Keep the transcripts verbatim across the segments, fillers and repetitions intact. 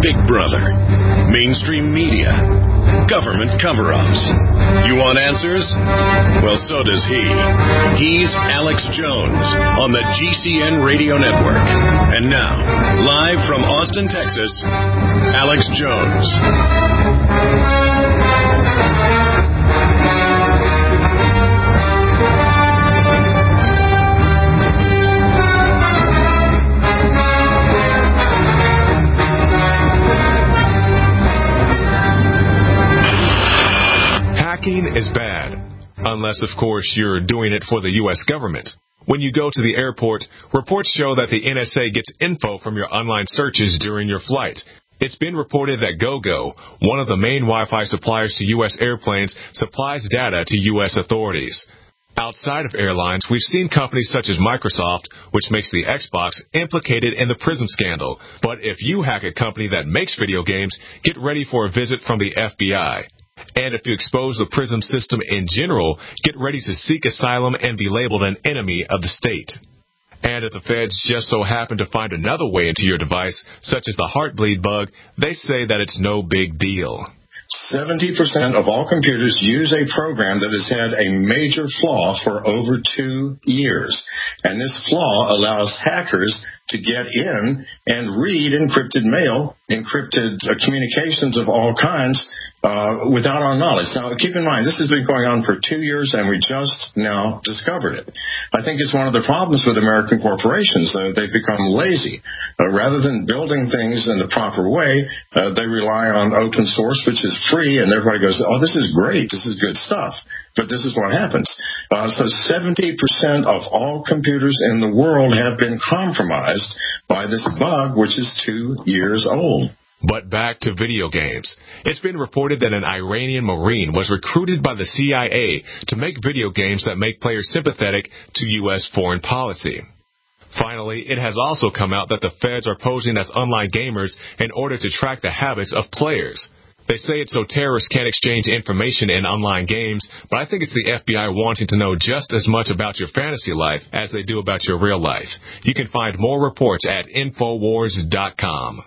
Big Brother, mainstream media, government cover-ups. You want answers? Well, so does he. He's Alex Jones on the G C N Radio Network. And now, live from Austin, Texas, Alex Jones. Hacking is bad, unless, of course, you're doing it for the U S government. When you go to the airport, reports show that the N S A gets info from your online searches during your flight. It's been reported that GoGo, one of the main Wi-Fi suppliers to U S airplanes, supplies data to U S authorities. Outside of airlines, we've seen companies such as Microsoft, which makes the Xbox, implicated in the PRISM scandal. But if you hack a company that makes video games, get ready for a visit from the F B I. And if you expose the PRISM system in general, get ready to seek asylum and be labeled an enemy of the state. And if the feds just so happen to find another way into your device, such as the Heartbleed bug, they say that it's no big deal. seventy percent of all computers use a program that has had a major flaw for over two years. And this flaw allows hackers to get in and read encrypted mail, encrypted uh, communications of all kinds, Uh, without our knowledge. Now, keep in mind, this has been going on for two years, and we just now discovered it. I think it's one of the problems with American corporations. Uh, they've become lazy. Uh, rather than building things in the proper way, uh, they rely on open source, which is free, and everybody goes, oh, this is great. This is good stuff. But this is what happens. Uh, so seventy percent of all computers in the world have been compromised by this bug, which is two years old. But back to video games. It's been reported that an Iranian Marine was recruited by the C I A to make video games that make players sympathetic to U S foreign policy. Finally, it has also come out that the feds are posing as online gamers in order to track the habits of players. They say it's so terrorists can't exchange information in online games, but I think it's the F B I wanting to know just as much about your fantasy life as they do about your real life. You can find more reports at Infowars dot com.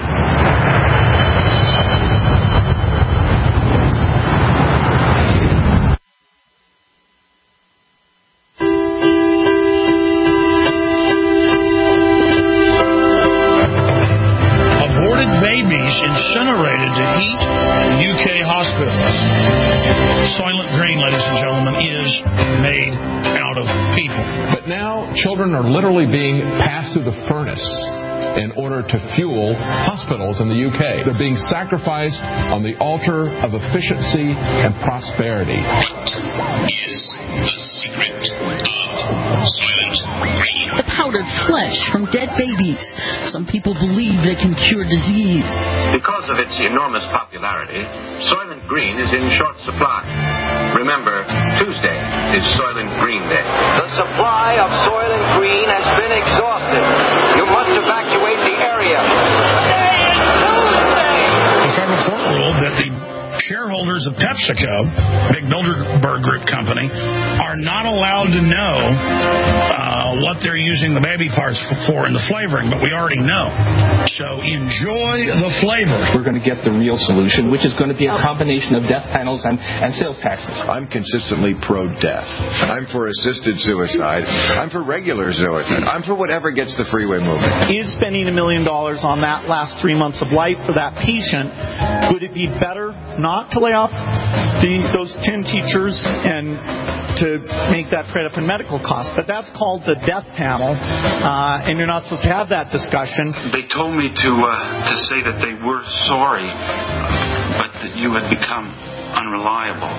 Incinerated to heat U K hospitals. Soylent Green, ladies and gentlemen, is made out of people. But now children are literally being passed through the furnace in order to fuel hospitals in the U K. They're being sacrificed on the altar of efficiency and prosperity. What is the secret of Soylent Green? The powdered flesh from dead babies. Some people believe they can cure disease. Because of its enormous popularity, Soylent Green is in short supply. Remember, Tuesday is Soylent Green Day. The supply of Soylent Green has been exhausted. You must evacuate the area. Today is Tuesday! The federal court ruled that the shareholders of PepsiCo, big Bilderberg Group company, are not allowed to know uh, what they're using the baby parts for in the flavoring, but we already know. So enjoy the flavor. We're going to get the real solution, which is going to be a combination of death panels and, and sales taxes. I'm consistently pro-death. I'm for assisted suicide. I'm for regular suicide. I'm for whatever gets the freeway moving. Is spending a million dollars on that last three months of life for that patient, would it be better not to lay off the, those ten teachers and to make that trade up in medical costs? But that's called the death panel, uh, and you're not supposed to have that discussion. They told me to uh, to say that they were sorry, but that you had become unreliable.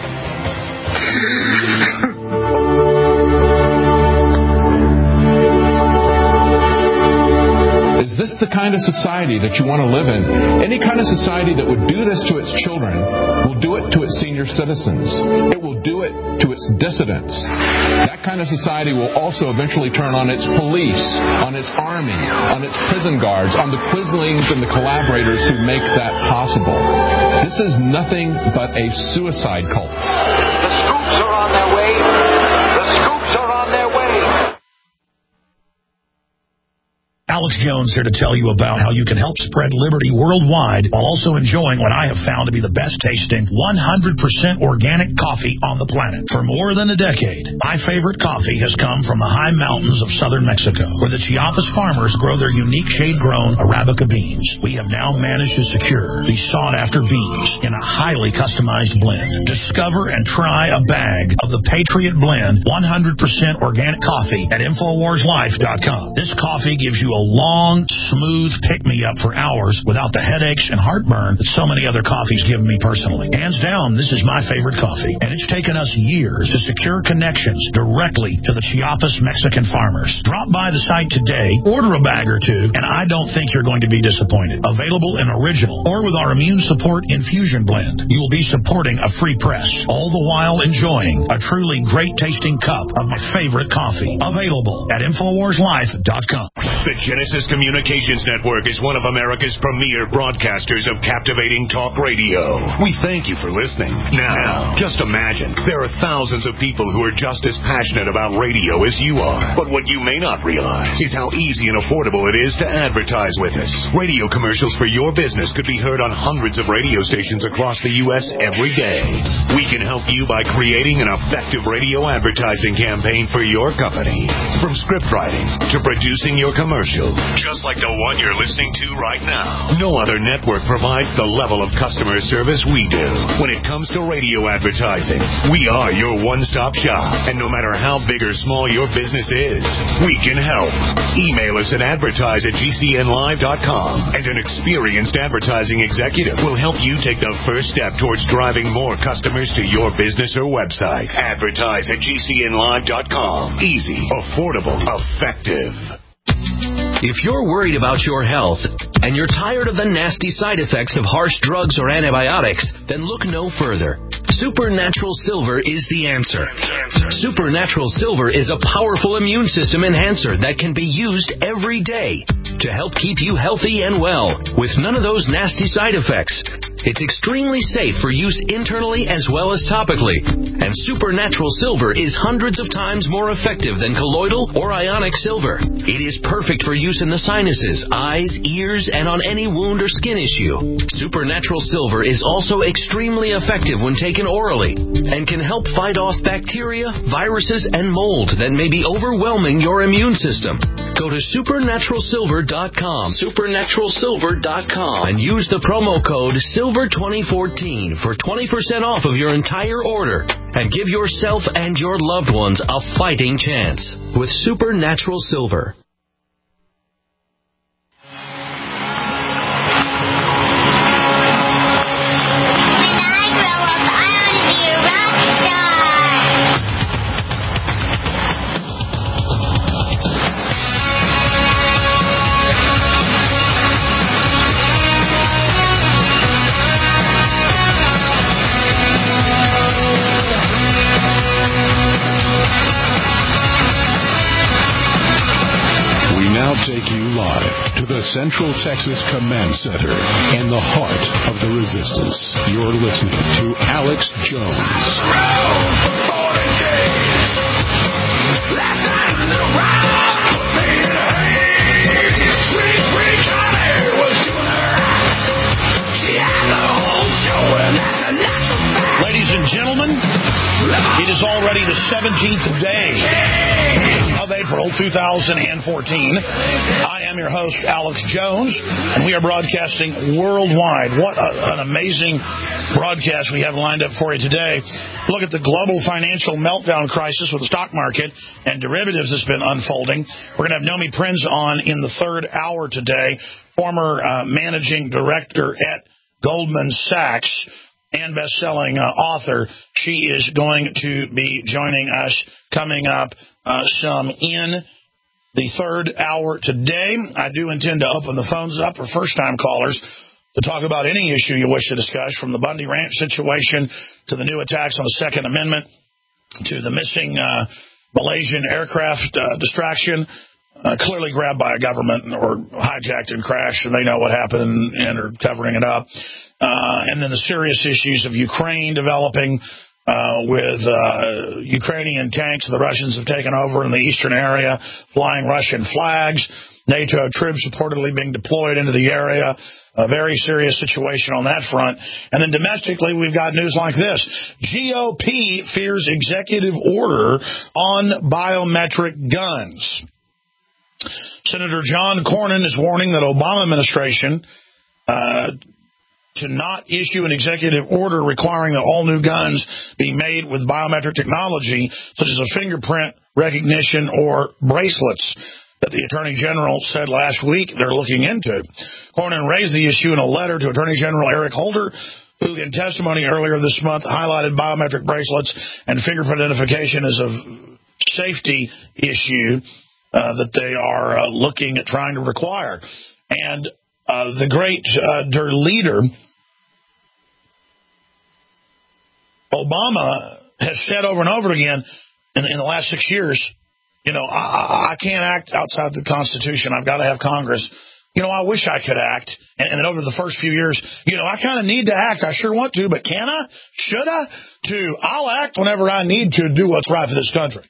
Is this the kind of society that you want to live in? Any kind of society that would do this to its children will do it to its senior citizens. It will do it to its dissidents. That kind of society will also eventually turn on its police, on its army, on its prison guards, on the quislings and the collaborators who make that possible. This is nothing but a suicide cult. The scoops are on their way. The scoops are on their way. Alex Jones here to tell you about how you can help spread liberty worldwide while also enjoying what I have found to be the best tasting one hundred percent organic coffee on the planet. For more than a decade, my favorite coffee has come from the high mountains of southern Mexico, where the Chiapas farmers grow their unique shade-grown Arabica beans. We have now managed to secure these sought-after beans in a highly customized blend. Discover and try a bag of the Patriot Blend one hundred percent organic coffee at Infowars Life dot com. This coffee gives you a long, smooth pick-me-up for hours without the headaches and heartburn that so many other coffees give me personally. Hands down, this is my favorite coffee, and it's taken us years to secure connections directly to the Chiapas Mexican farmers. Drop by the site today, order a bag or two, and I don't think you're going to be disappointed. Available in original or with our Immune Support Infusion Blend, you will be supporting a free press, all the while enjoying a truly great-tasting cup of my favorite coffee. Available at Infowars Life dot com. The Genesis Communications Network is one of America's premier broadcasters of captivating talk radio. We thank you for listening. Now, just imagine, there are thousands of people who are just as passionate about radio as you are. But what you may not realize is how easy and affordable it is to advertise with us. Radio commercials for your business could be heard on hundreds of radio stations across the U S every day. We can help you by creating an effective radio advertising campaign for your company. From script writing to producing your commercial, just like the one you're listening to right now. No other network provides the level of customer service we do. When it comes to radio advertising, we are your one-stop shop. And no matter how big or small your business is, we can help. Email us at advertise at G C N live dot com, and an experienced advertising executive will help you take the first step towards driving more customers to your business or website. Advertise at G C N live dot com. Easy, affordable, effective. If you're worried about your health and you're tired of the nasty side effects of harsh drugs or antibiotics, then look no further. Supernatural Silver is the answer. Supernatural Silver is a powerful immune system enhancer that can be used every day to help keep you healthy and well with none of those nasty side effects. It's extremely safe for use internally as well as topically. And Supernatural Silver is hundreds of times more effective than colloidal or ionic silver. It is perfect for use in the sinuses, eyes, ears, and on any wound or skin issue. Supernatural Silver is also extremely effective when taken orally and can help fight off bacteria, viruses, and mold that may be overwhelming your immune system. Go to supernatural silver dot com, supernatural silver dot com, and use the promo code Silver twenty fourteen for twenty percent off of your entire order, and give yourself and your loved ones a fighting chance with Supernatural Silver. Take you live to the Central Texas Command Center in the heart of the resistance. You're listening to Alex Jones. Ladies and gentlemen, it is already the seventeenth day of April two thousand fourteen. I am your host, Alex Jones, and we are broadcasting worldwide. What a, an amazing broadcast we have lined up for you today. Look at the global financial meltdown crisis with the stock market and derivatives that's been unfolding. We're going to have Nomi Prinz on in the third hour today, former uh, managing director at Goldman Sachs and best-selling uh, author. She is going to be joining us coming up uh, some in the third hour today. I do intend to open the phones up for first-time callers to talk about any issue you wish to discuss, from the Bundy Ranch situation to the new attacks on the Second Amendment to the missing uh, Malaysian aircraft uh, distraction, uh, clearly grabbed by a government or hijacked and crashed, and they know what happened and are covering it up. Uh, and then the serious issues of Ukraine developing uh, with uh, Ukrainian tanks the Russians have taken over in the eastern area, flying Russian flags. NATO troops reportedly being deployed into the area. A very serious situation on that front. And then domestically, we've got news like this. G O P fears executive order on biometric guns. Senator John Cornyn is warning that Obama administration uh, to not issue an executive order requiring that all new guns be made with biometric technology, such as a fingerprint recognition or bracelets, that the Attorney General said last week they're looking into. Cornyn raised the issue in a letter to Attorney General Eric Holder, who in testimony earlier this month highlighted biometric bracelets and fingerprint identification as a safety issue uh, that they are uh, looking at trying to require. And uh, the great uh, der leader, Obama, has said over and over again in, in the last six years, you know, I, I can't act outside the Constitution. I've got to have Congress. You know, I wish I could act. And, and then over the first few years, you know, I kind of need to act. I sure want to, but can I? Should I? To, I'll act whenever I need to do what's right for this country.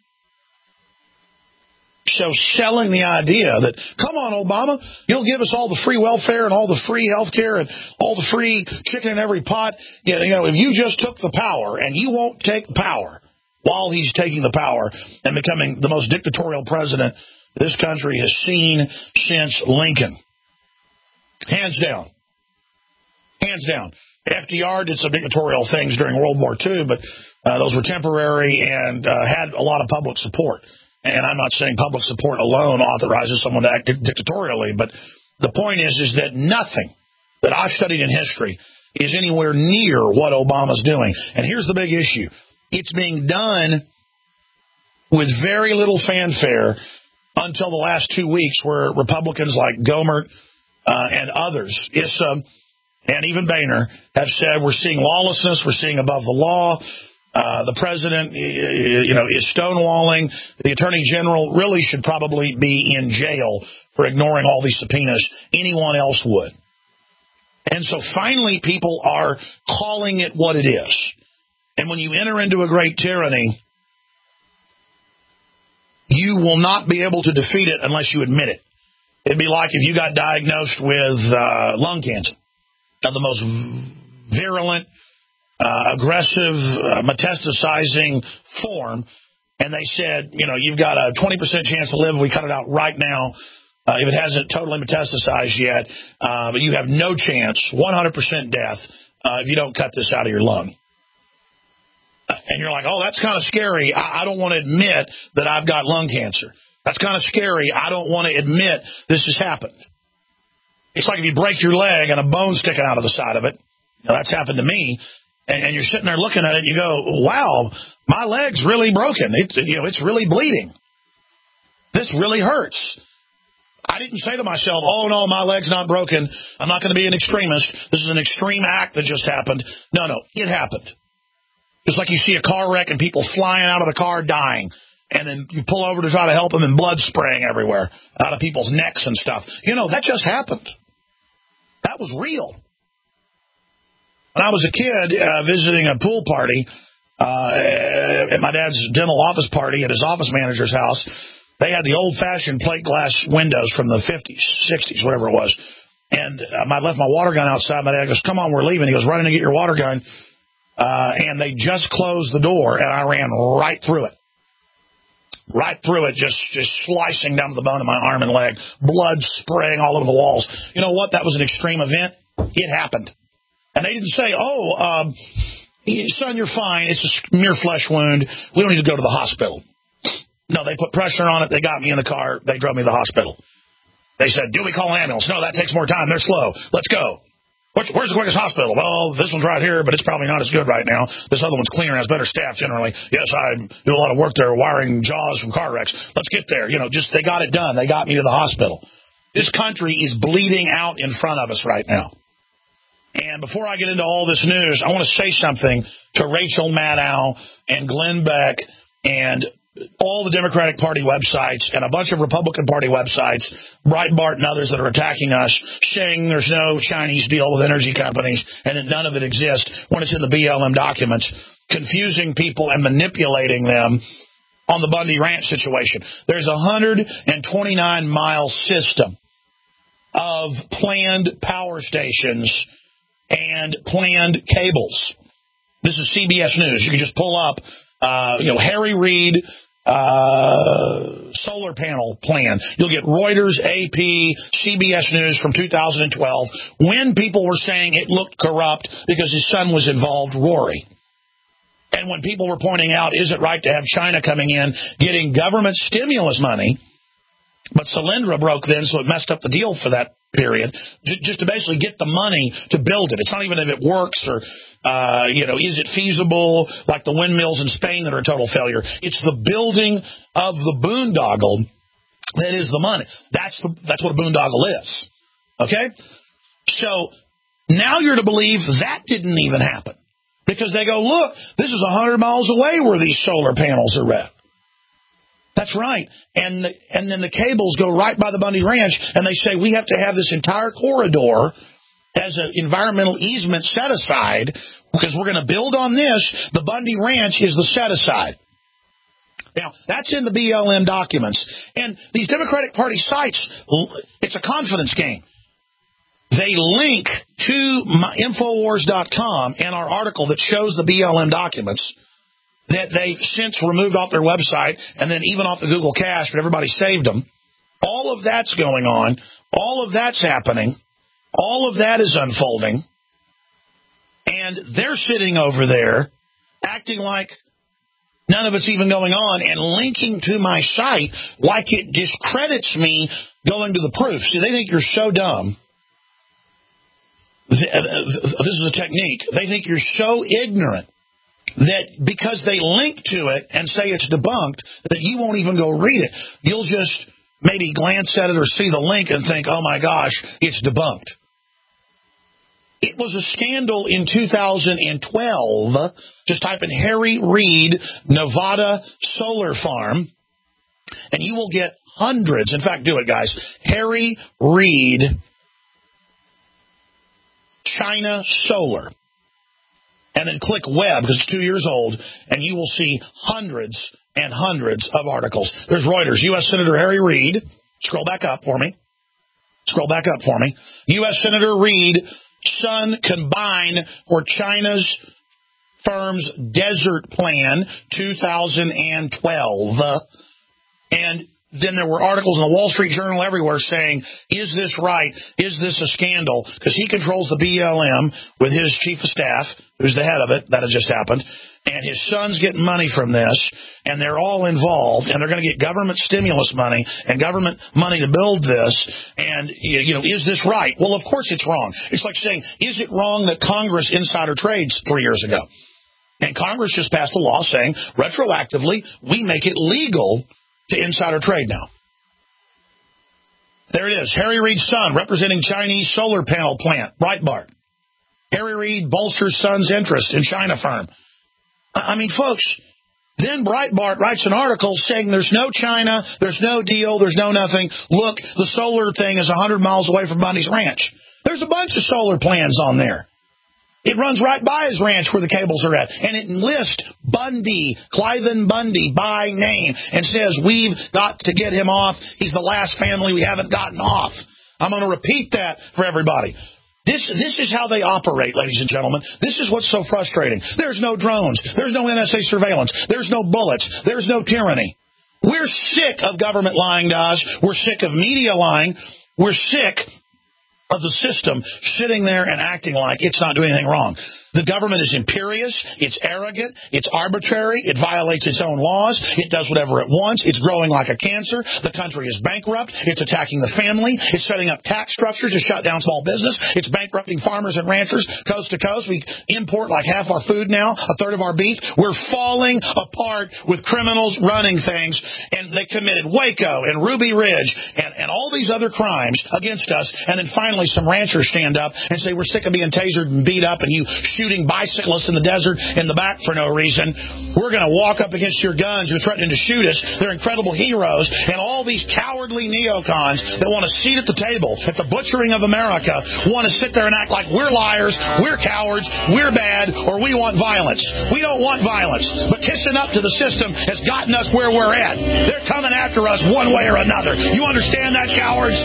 So selling the idea that, come on, Obama, you'll give us all the free welfare and all the free health care and all the free chicken in every pot. You know, if you just took the power, and you won't take the power while he's taking the power and becoming the most dictatorial president this country has seen since Lincoln. Hands down. Hands down. F D R did some dictatorial things during World War Two, but uh, those were temporary and uh, had a lot of public support. And I'm not saying public support alone authorizes someone to act dictatorially, but the point is, is that nothing that I've studied in history is anywhere near what Obama's doing. And here's the big issue. It's being done with very little fanfare until the last two weeks, where Republicans like Gohmert uh, and others, Issa and even Boehner, have said we're seeing lawlessness, we're seeing above the law. Uh, the president, you know, is stonewalling. The attorney general really should probably be in jail for ignoring all these subpoenas. Anyone else would. And so finally people are calling it what it is. And when you enter into a great tyranny, you will not be able to defeat it unless you admit it. It'd be like if you got diagnosed with uh, lung cancer, now the most virulent, Uh, aggressive, uh, metastasizing form, and they said, you know, you've got a twenty percent chance to live if we cut it out right now, uh, if it hasn't totally metastasized yet, uh, but you have no chance, one hundred percent death, uh, if you don't cut this out of your lung. And you're like, oh, that's kind of scary. I, I don't want to admit that I've got lung cancer. That's kind of scary. I don't want to admit this has happened. It's like if you break your leg and a bone sticking out of the side of it. Now, that's happened to me. And you're sitting there looking at it, and you go, wow, my leg's really broken. It, you know, it's really bleeding. This really hurts. I didn't say to myself, oh, no, my leg's not broken. I'm not going to be an extremist. This is an extreme act that just happened. No, no, it happened. Just like you see a car wreck and people flying out of the car dying, and then you pull over to try to help them and blood spraying everywhere out of people's necks and stuff. You know, that just happened. That was real. When I was a kid uh, visiting a pool party uh, at my dad's dental office party at his office manager's house, they had the old-fashioned plate glass windows from the fifties, sixties, whatever it was. And um, I left my water gun outside. My dad goes, come on, we're leaving. He goes, run in and get your water gun. Uh, and they just closed the door, and I ran right through it. Right through it, just, just slicing down to the bone of my arm and leg, blood spraying all over the walls. You know what? That was an extreme event. It happened. And they didn't say, oh, um, son, you're fine. It's a mere flesh wound. We don't need to go to the hospital. No, they put pressure on it. They got me in the car. They drove me to the hospital. They said, do we call an ambulance? No, that takes more time. They're slow. Let's go. Where's the quickest hospital? Well, this one's right here, but it's probably not as good right now. This other one's cleaner and has better staff generally. Yes, I do a lot of work there wiring jaws from car wrecks. Let's get there. You know, just they got it done. They got me to the hospital. This country is bleeding out in front of us right now. And before I get into all this news, I want to say something to Rachel Maddow and Glenn Beck and all the Democratic Party websites and a bunch of Republican Party websites, Breitbart and others that are attacking us, saying there's no Chinese deal with energy companies and that none of it exists when it's in the B L M documents, confusing people and manipulating them on the Bundy Ranch situation. There's a one hundred twenty-nine mile system of planned power stations and planned cables. This is C B S News. You can just pull up, uh, you know, Harry Reid uh, solar panel plan. You'll get Reuters, A P, C B S News from two thousand twelve when people were saying it looked corrupt because his son was involved, Rory. And when people were pointing out, is it right to have China coming in, getting government stimulus money, but Solyndra broke then, so it messed up the deal for that period, j- just to basically get the money to build it. It's not even if it works or, uh, you know, is it feasible, like the windmills in Spain that are a total failure. It's the building of the boondoggle that is the money. That's the, that's what a boondoggle is. Okay? So now you're to believe that didn't even happen. Because they go, look, this is one hundred miles away where these solar panels are at. That's right. And the, and then the cables go right by the Bundy Ranch, and they say we have to have this entire corridor as an environmental easement set aside because we're going to build on this. The Bundy Ranch is the set aside. Now, that's in the B L M documents. And these Democratic Party sites, it's a confidence game. They link to Infowars dot com and our article that shows the B L M documents that they've since removed off their website and then even off the Google Cache, but everybody saved them. All of that's going on. All of that's happening. All of that is unfolding. And they're sitting over there acting like none of it's even going on and linking to my site like it discredits me going to the proof. See, they think you're so dumb. This is a technique. They think you're so ignorant that because they link to it and say it's debunked, that you won't even go read it. You'll just maybe glance at it or see the link and think, oh my gosh, it's debunked. It was a scandal in two thousand twelve. Just type in Harry Reid, Nevada solar farm, and you will get hundreds. In fact, do it, guys. Harry Reid, China Solar. And then click web, because it's two years old, and you will see hundreds and hundreds of articles. There's Reuters, U S Senator Harry Reid. Scroll back up for me. Scroll back up for me. U S Senator Reid, son combine for China's firm's desert plan, two thousand twelve. And then there were articles in the Wall Street Journal everywhere saying, is this right? Is this a scandal? Because he controls the B L M with his chief of staff, who's the head of it. That had just happened. And his son's getting money from this, and they're all involved, and they're going to get government stimulus money and government money to build this. And, you know, is this right? Well, of course it's wrong. It's like saying, is it wrong that Congress insider trades three years ago? And Congress just passed a law saying, retroactively, we make it legal to insider trade now. There it is. Harry Reid's son representing Chinese solar panel plant, Breitbart. Harry Reid bolsters son's interest in China firm. I mean, folks, then Breitbart writes an article saying there's no China, there's no deal, there's no nothing. Look, the solar thing is one hundred miles away from Bundy's ranch. There's a bunch of solar plans on there. It runs right by his ranch where the cables are at. And it lists Bundy, Cliven Bundy, by name, and says, we've got to get him off. He's the last family we haven't gotten off. I'm going to repeat that for everybody. This, this is how they operate, ladies and gentlemen. This is what's so frustrating. There's no drones. There's no N S A surveillance. There's no bullets. There's no tyranny. We're sick of government lying to us. We're sick of media lying. We're sick of the system sitting there and acting like it's not doing anything wrong. The government is imperious, it's arrogant, it's arbitrary, it violates its own laws, it does whatever it wants, it's growing like a cancer, the country is bankrupt, it's attacking the family, it's setting up tax structures to shut down small business, it's bankrupting farmers and ranchers coast to coast. We import like half our food now, a third of our beef. We're falling apart with criminals running things, and they committed Waco and Ruby Ridge and, and all these other crimes against us, and then finally some ranchers stand up and say we're sick of being tasered and beat up and you shoot shooting bicyclists in the desert in the back for no reason. We're going to walk up against your guns. You're threatening to shoot us. They're incredible heroes. And all these cowardly neocons that want a seat at the table at the butchering of America want to sit there and act like we're liars, we're cowards, we're bad, or we want violence. We don't want violence. But kissing up to the system has gotten us where we're at. They're coming after us one way or another. You understand that, cowards?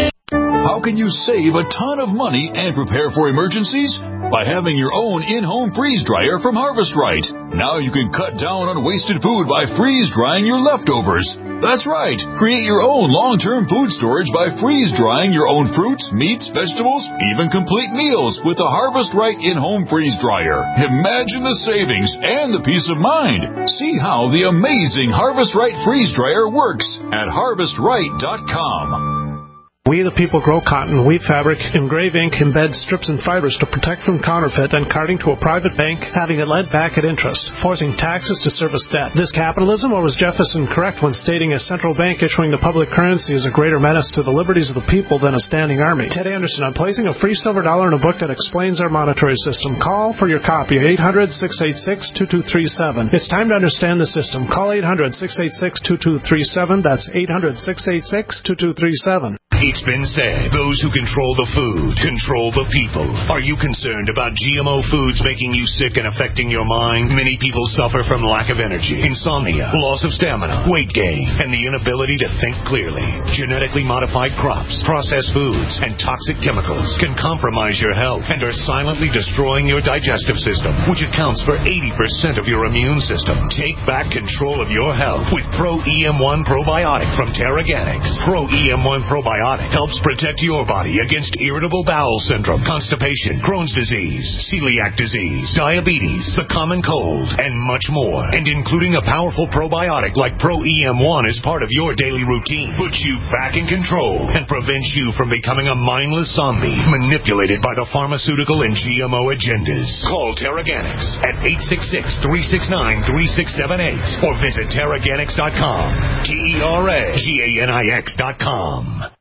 How can you save a ton of money and prepare for emergencies? By having your own in-home freeze dryer from Harvest Right. Now you can cut down on wasted food by freeze drying your leftovers. That's right. Create your own long-term food storage by freeze drying your own fruits, meats, vegetables, even complete meals with the Harvest Right in-home freeze dryer. Imagine the savings and the peace of mind. See how the amazing Harvest Right freeze dryer works at harvest right dot com. We the people grow cotton, weave fabric, engrave ink, embed strips and fibers to protect from counterfeit and carting to a private bank, having it lent back at interest, forcing taxes to service debt. This capitalism, or was Jefferson correct when stating a central bank issuing the public currency is a greater menace to the liberties of the people than a standing army? Ted Anderson, I'm placing a free silver dollar in a book that explains our monetary system. Call for your copy, eight hundred, six eight six, two two three seven. It's time to understand the system. Call eight hundred, six eight six, two two three seven. That's eight hundred, six eight six, two two three seven. It's been said, those who control the food control the people. Are you concerned about G M O foods making you sick and affecting your mind? Many people suffer from lack of energy, insomnia, loss of stamina, weight gain, and the inability to think clearly. Genetically modified crops, processed foods, and toxic chemicals can compromise your health and are silently destroying your digestive system, which accounts for eighty percent of your immune system. Take back control of your health with Pro E M one Probiotic from Terraganics. Pro E M one Probiotic helps protect your body against irritable bowel syndrome, constipation, Crohn's disease, celiac disease, diabetes, the common cold, and much more. And including a powerful probiotic like Pro E M one is part of your daily routine, puts you back in control and prevents you from becoming a mindless zombie manipulated by the pharmaceutical and G M O agendas. Call Terraganics at eight six six, three six nine, three six seven eight or visit Terraganics dot com. T E R A G A N I X dot com.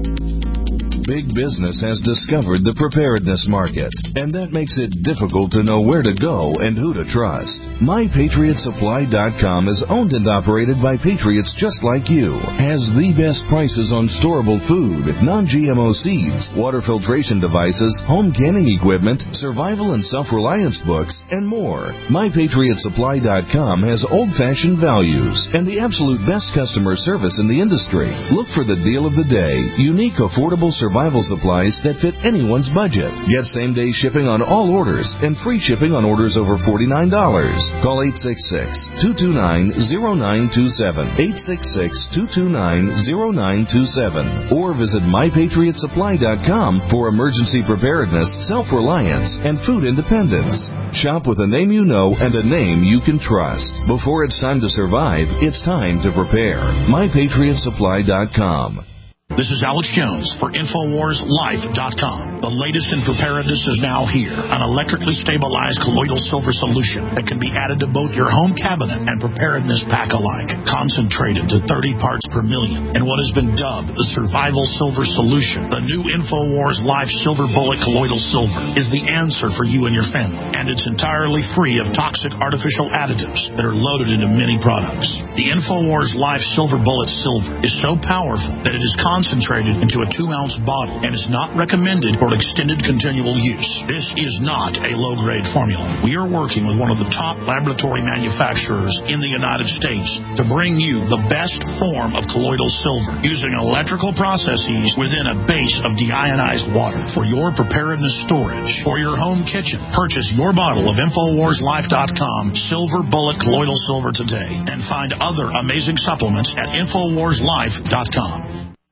Big business has discovered the preparedness market, and that makes it difficult to know where to go and who to trust. My Patriot Supply dot com is owned and operated by patriots just like you, has the best prices on storable food, non-G M O seeds, water filtration devices, home canning equipment, survival and self-reliance books, and more. My Patriot Supply dot com has old-fashioned values and the absolute best customer service in the industry. Look for the deal of the day, unique, affordable survival Survival supplies that fit anyone's budget. Get same-day shipping on all orders and free shipping on orders over forty-nine dollars. Call eight six six, two two nine, zero nine two seven, eight six six, two two nine, zero nine two seven, or visit My Patriot Supply dot com for emergency preparedness, self-reliance, and food independence. Shop with a name you know and a name you can trust. Before it's time to survive, it's time to prepare. My Patriot Supply dot com. This is Alex Jones for Infowars Life dot com. The latest in preparedness is now here. An electrically stabilized colloidal silver solution that can be added to both your home cabinet and preparedness pack alike. Concentrated to thirty parts per million in what has been dubbed the survival silver solution. The new Infowars Life Silver Bullet Colloidal Silver is the answer for you and your family. And it's entirely free of toxic artificial additives that are loaded into many products. The Infowars Life Silver Bullet Silver is so powerful that it is concentrated concentrated into a two-ounce bottle and is not recommended for extended continual use. This is not a low-grade formula. We are working with one of the top laboratory manufacturers in the United States to bring you the best form of colloidal silver using electrical processes within a base of deionized water for your preparedness storage or your home kitchen. Purchase your bottle of Infowars Life dot com Silver Bullet Colloidal Silver today and find other amazing supplements at Infowars Life dot com.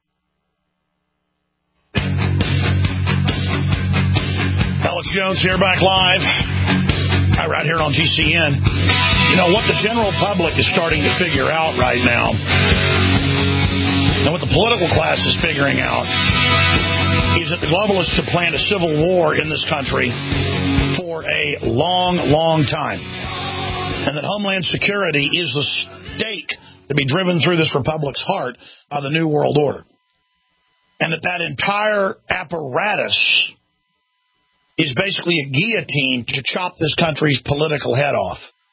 Alex Jones here, back live, right here on G C N. You know, what the general public is starting to figure out right now, and what the political class is figuring out, is that the globalists have planned a civil war in this country for a long, long time. And that Homeland Security is the stake to be driven through this republic's heart by the New World Order. And that that entire apparatus is basically a guillotine to chop this country's political head off.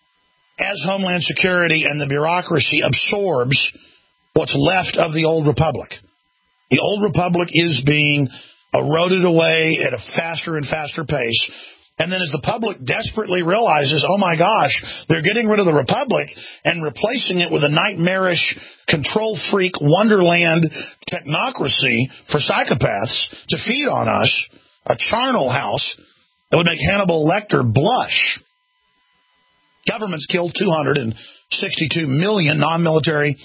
As Homeland Security and the bureaucracy absorbs what's left of the old republic. The old republic is being eroded away at a faster and faster pace. And then as the public desperately realizes, oh my gosh, they're getting rid of the republic and replacing it with a nightmarish, control freak, wonderland technocracy for psychopaths to feed on us, a charnel house that would make Hannibal Lecter blush. Government's killed two hundred sixty-two million non-military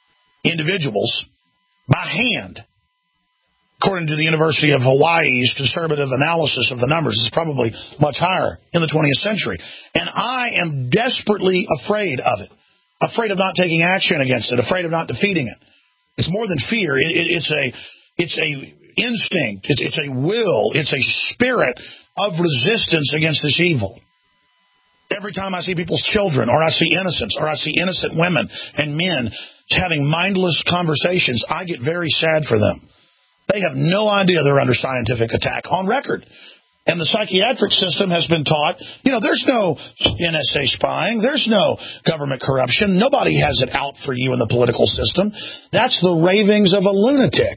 individuals by hand. According to the University of Hawaii's conservative analysis of the numbers, it's probably much higher in the twentieth century. And I am desperately afraid of it, afraid of not taking action against it, afraid of not defeating it. It's more than fear. It, it, it's a it's a instinct. It's, it's a will. It's a spirit of resistance against this evil. Every time I see people's children, or I see innocents, or I see innocent women and men having mindless conversations, I get very sad for them. They have no idea they're under scientific attack on record. And the psychiatric system has been taught, you know, there's no N S A spying. There's no government corruption. Nobody has it out for you in the political system. That's the ravings of a lunatic.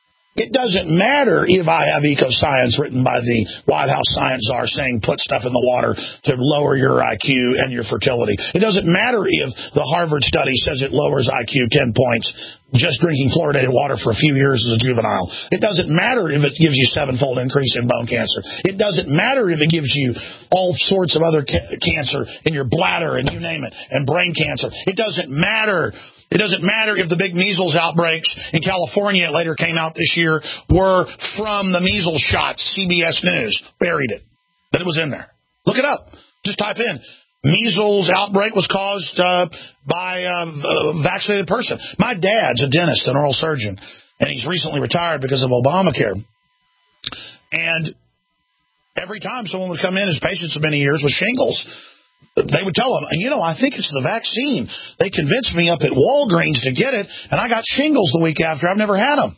It doesn't matter if I have eco-science written by the White House science czar saying put stuff in the water to lower your I Q and your fertility. It doesn't matter if the Harvard study says it lowers I Q ten points just drinking fluoridated water for a few years as a juvenile. It doesn't matter if it gives you sevenfold increase in bone cancer. It doesn't matter if it gives you all sorts of other ca- cancer in your bladder and you name it, and brain cancer. It doesn't matter. It doesn't matter if the big measles outbreaks in California, it later came out this year, were from the measles shots. C B S News buried it, but it was in there. Look it up. Just type in, measles outbreak was caused uh, by uh, a vaccinated person. My dad's a dentist, an oral surgeon, and he's recently retired because of Obamacare. And every time someone would come in, his patients of many years with shingles, they would tell him, you know, I think it's the vaccine. They convinced me up at Walgreens to get it, and I got shingles the week after. I've never had them.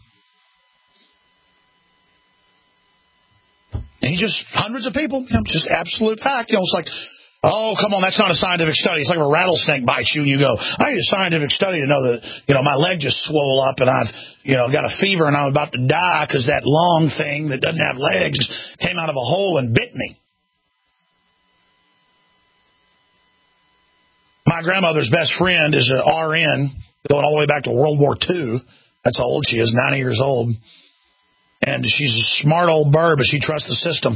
And he just, hundreds of people, you know, just absolute fact. You know, it's like, oh, come on, that's not a scientific study. It's like if a rattlesnake bites you and you go, I need a scientific study to know that, you know, my leg just swole up and I've, you know, got a fever and I'm about to die because that long thing that doesn't have legs came out of a hole and bit me. My grandmother's best friend is an R N going all the way back to World War Two. That's how old she is, ninety years old. And she's a smart old bird, but she trusts the system.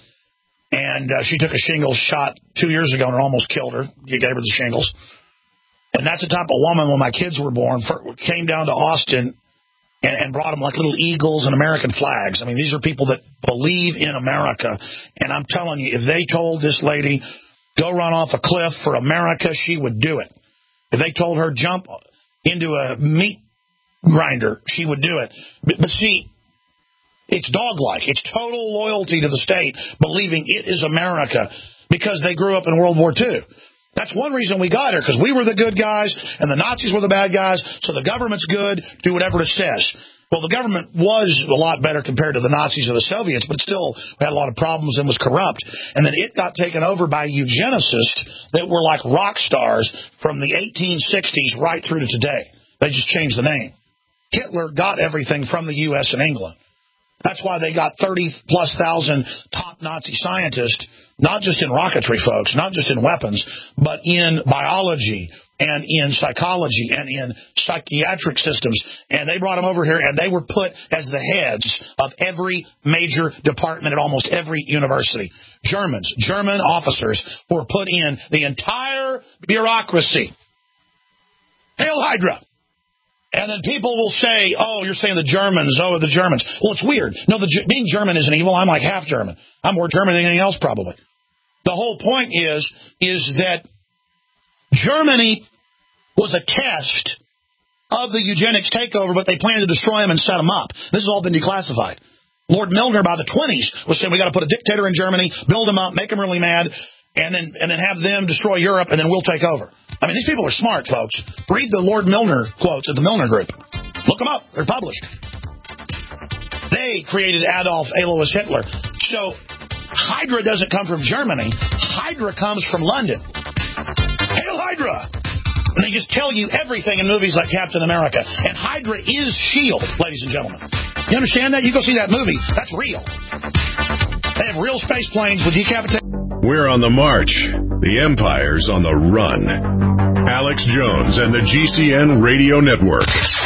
And uh, she took a shingles shot two years ago and it almost killed her. You gave her the shingles. And that's the type of woman, when my kids were born, for, came down to Austin and, and brought them like little eagles and American flags. I mean, these are people that believe in America. And I'm telling you, if they told this lady, go run off a cliff for America, she would do it. If they told her jump into a meat grinder, she would do it. But, but see, it's dog-like. It's total loyalty to the state, believing it is America because they grew up in World War Two. That's one reason we got her, because we were the good guys and the Nazis were the bad guys, so the government's good, do whatever it says. Well, the government was a lot better compared to the Nazis or the Soviets, but still had a lot of problems and was corrupt. And then it got taken over by eugenicists that were like rock stars from the eighteen sixties right through to today. They just changed the name. Hitler got everything from the U S and England. That's why they got thirty-plus thousand top Nazi scientists, not just in rocketry, folks, not just in weapons, but in biology and in psychology and in psychiatric systems. And they brought them over here, and they were put as the heads of every major department at almost every university. Germans, German officers were put in the entire bureaucracy. Hail Hydra! And then people will say, oh, you're saying the Germans, oh, the Germans. Well, it's weird. No, the, being German isn't evil. I'm like half German. I'm more German than anything else, probably. The whole point is, is that Germany was a test of the eugenics takeover, but they planned to destroy them and set them up. This has all been declassified. Lord Milner, by the twenties, was saying we got to put a dictator in Germany, build him up, make him really mad, and then and then have them destroy Europe, and then we'll take over. I mean, these people are smart, folks. Read the Lord Milner quotes at the Milner Group. Look them up. They're published. They created Adolf Alois Hitler. So Hydra doesn't come from Germany. Hydra comes from London. Hail Hydra! And they just tell you everything in movies like Captain America. And Hydra is S H I E L D, ladies and gentlemen. You understand that? You go see that movie. That's real. They have real space planes with decapitation. We're on the march. The Empire's on the run. Alex Jones and the G C N Radio Network.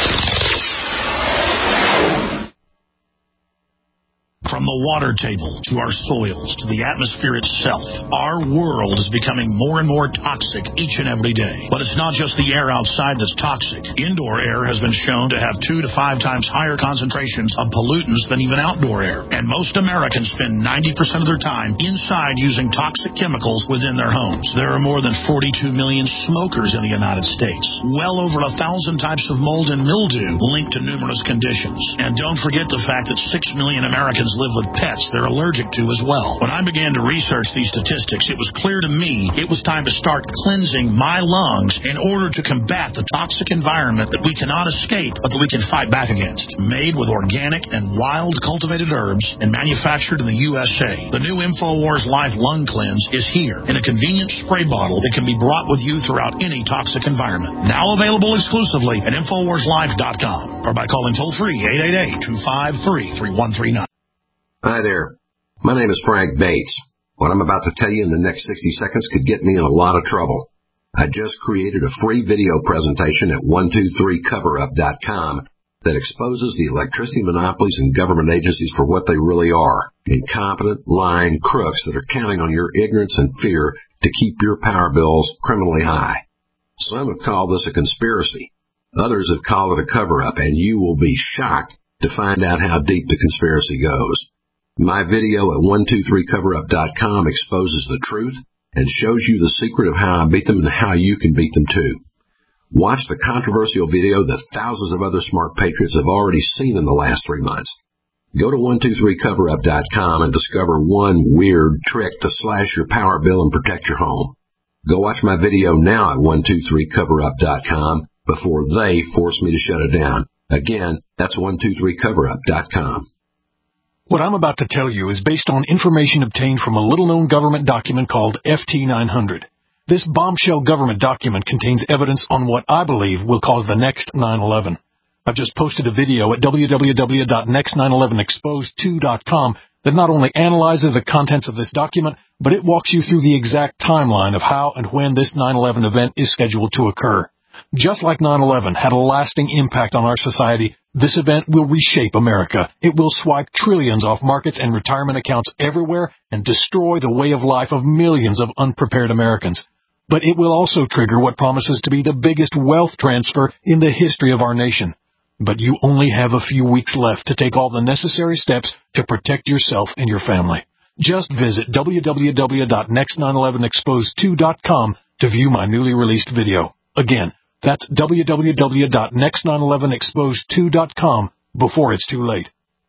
From the water table to our soils to the atmosphere itself, our world is becoming more and more toxic each and every day. But it's not just the air outside that's toxic. Indoor air has been shown to have two to five times higher concentrations of pollutants than even outdoor air. And most Americans spend ninety percent of their time inside using toxic chemicals within their homes. There are more than forty-two million smokers in the United States. Well over a thousand types of mold and mildew linked to numerous conditions. And don't forget the fact that six million Americans live with pets they're allergic to as well. When I began to research these statistics, it was clear to me it was time to start cleansing my lungs in order to combat the toxic environment that we cannot escape but that we can fight back against. Made with organic and wild cultivated herbs and manufactured in the U S A, the new InfoWars Life Lung Cleanse is here in a convenient spray bottle that can be brought with you throughout any toxic environment. Now available exclusively at Infowars Life dot com or by calling toll-free eight eight eight, two five three, three one three nine. Hi there. My name is Frank Bates. What I'm about to tell you in the next sixty seconds could get me in a lot of trouble. I just created a free video presentation at one two three cover up dot com that exposes the electricity monopolies and government agencies for what they really are, incompetent, lying crooks that are counting on your ignorance and fear to keep your power bills criminally high. Some have called this a conspiracy. Others have called it a cover-up, and you will be shocked to find out how deep the conspiracy goes. My video at one two three cover up dot com exposes the truth and shows you the secret of how I beat them and how you can beat them too. Watch the controversial video that thousands of other smart patriots have already seen in the last three months. Go to one two three cover up dot com and discover one weird trick to slash your power bill and protect your home. Go watch my video now at one two three cover up dot com before they force me to shut it down. Again, that's one two three cover up dot com. What I'm about to tell you is based on information obtained from a little-known government document called F T nine hundred. This bombshell government document contains evidence on what I believe will cause the next nine eleven. I've just posted a video at w w w dot next nine eleven exposed two dot com that not only analyzes the contents of this document, but it walks you through the exact timeline of how and when this nine eleven event is scheduled to occur. Just like nine eleven had a lasting impact on our society, this event will reshape America. It will swipe trillions off markets and retirement accounts everywhere and destroy the way of life of millions of unprepared Americans. But it will also trigger what promises to be the biggest wealth transfer in the history of our nation. But you only have a few weeks left to take all the necessary steps to protect yourself and your family. Just visit w w w dot next nine eleven exposed two dot com to view my newly released video. Again, that's w w w dot next nine eleven exposed two dot com before it's too late.